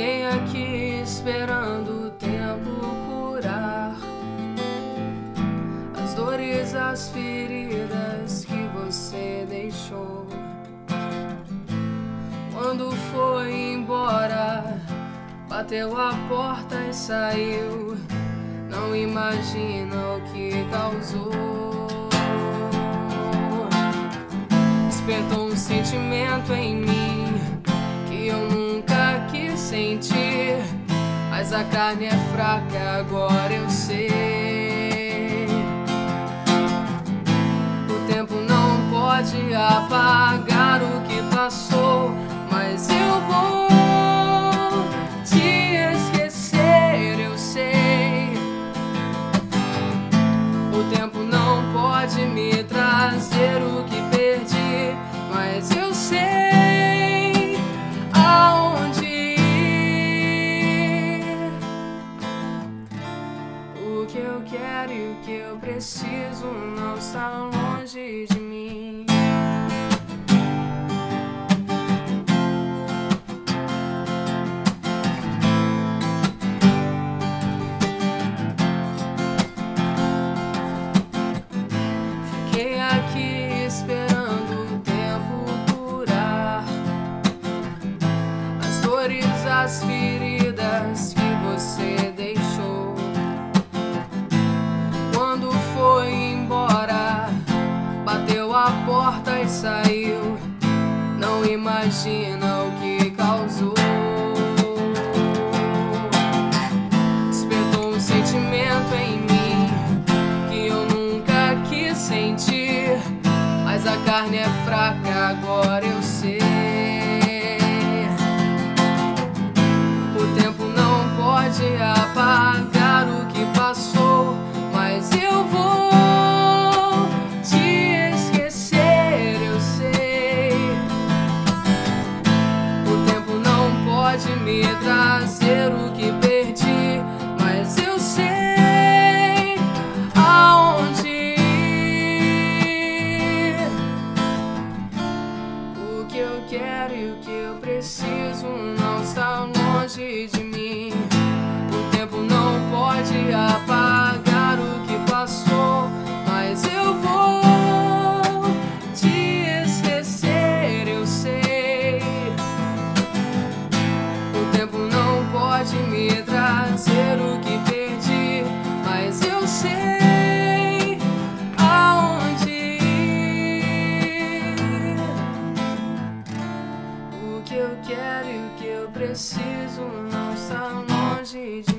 Fiquei aqui esperando o tempo curar as dores, as feridas que você deixou. Quando foi embora, bateu a porta e saiu. Não imagina o que causou. Despertou um sentimento em mim que eu nunca quis sentir, mas a carne é fraca, agora eu sei. O tempo não pode apagar o que passou, mas eu vou te esquecer, eu sei. O tempo não pode me trazer o que perdi, mas eu sei aonde ir. O que eu quero e o que eu preciso não está longe de mim. Fiquei aqui esperando o tempo curar as dores, as feridas que você deixou. Quando foi embora, bateu a porta e saiu. Não imagina o que causou. Despertou um sentimento em mim que eu nunca quis sentir, mas a carne é fraca, agora eu sei. O tempo não pode apagar o que passou, mas eu vou te esquecer, eu sei. O tempo não pode me trazer o que perdi, mas eu sei aonde ir. O que eu quero e o que eu preciso não está longe de mim. O tempo não pode apagar o que passou, mas eu vou te esquecer, eu sei. O tempo não pode me trazer o que perdi, mas eu sei aonde ir. O que eu quero e o que eu preciso não está longe de